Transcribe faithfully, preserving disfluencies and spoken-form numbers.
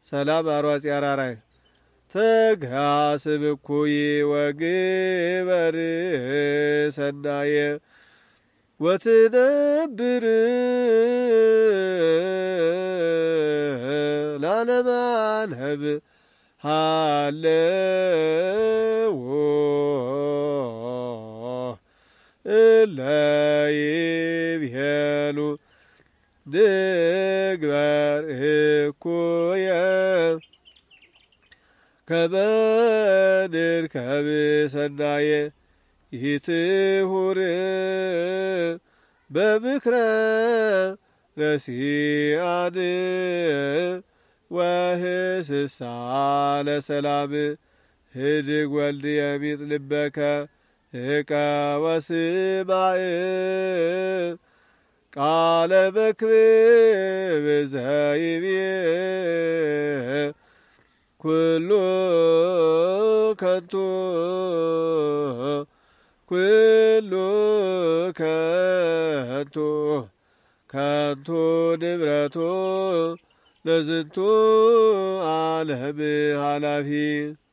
ሰላም አርዋጽ ያራራይ ተጋስብ እኩይ ወግበር ሰናየ ወትነብር ላለማልህብ ሃለዎ እለ ይብሄሉ ንግበር እኩየ ከመ ንርከብ ሰናየ ይትሁር በምክረ ረሲአን ወህስሳ ለሰላም ህድግ ወልድ የሚጥ ልበከ እቀ ወስማዕ ቃለ መክብብ ዘይቤ ኩሉ ከንቱ ኩሉ ከንቱ ከንቱ ንብረቱ ለዝንቱ ዓለም ኃላፊ